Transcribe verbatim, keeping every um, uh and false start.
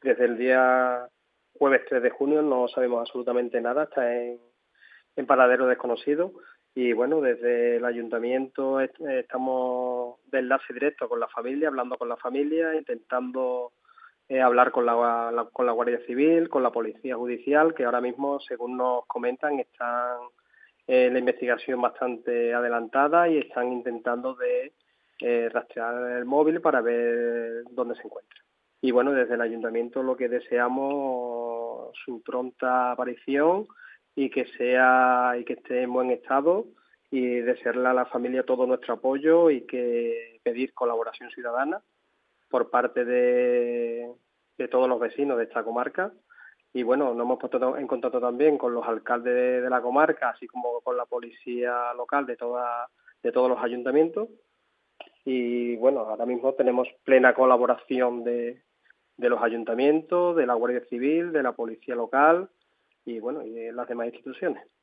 Desde el día jueves tres de junio no sabemos absolutamente nada, está en, en paradero desconocido. Y bueno, desde el ayuntamiento est- estamos de enlace directo con la familia, hablando con la familia, intentando eh, hablar con la, la- con la Guardia Civil, con la Policía Judicial, que ahora mismo, según nos comentan, están eh, la investigación bastante adelantada y están intentando de eh, rastrear el móvil para ver dónde se encuentra. Y bueno, desde el ayuntamiento lo que deseamos su pronta aparición y que sea y que esté en buen estado, y desearle a la familia todo nuestro apoyo y que pedir colaboración ciudadana por parte de, de todos los vecinos de esta comarca. Y bueno, nos hemos puesto en contacto también con los alcaldes de, de la comarca, así como con la policía local de toda, de todos los ayuntamientos. Y bueno, ahora mismo tenemos plena colaboración de, de los ayuntamientos, de la Guardia Civil, de la policía local y bueno, y de las demás instituciones.